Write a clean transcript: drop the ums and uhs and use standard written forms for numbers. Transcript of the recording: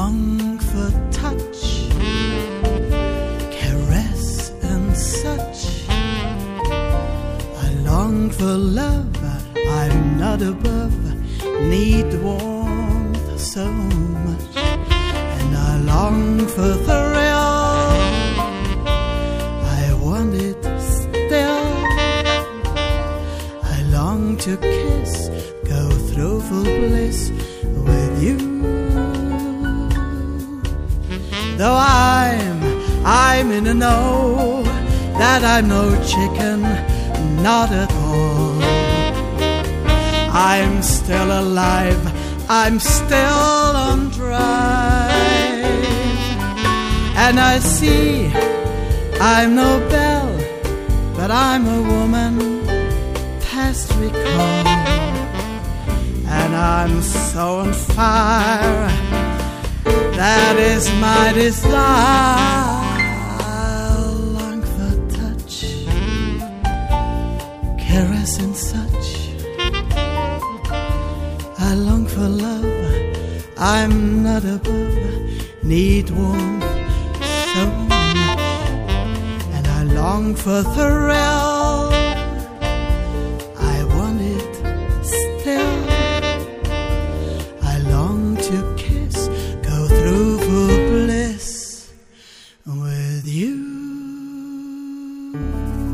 long for touch, caress and such. I long for love, I'm not above, need warmth so much. And I long for thrill, I want it still. I long to kiss, go through full bliss with you. Though I'm in the know that I'm no chicken, not at all. I'm still alive, I'm still on drive. And I see I'm no belle, but I'm a woman past recall. And I'm so on fire, that is my desire. I long for touch, caress and such. I long for love, I'm not above, need warmth so much. And I long for thrill, I want it still. I long to kiss, go through full bliss with you.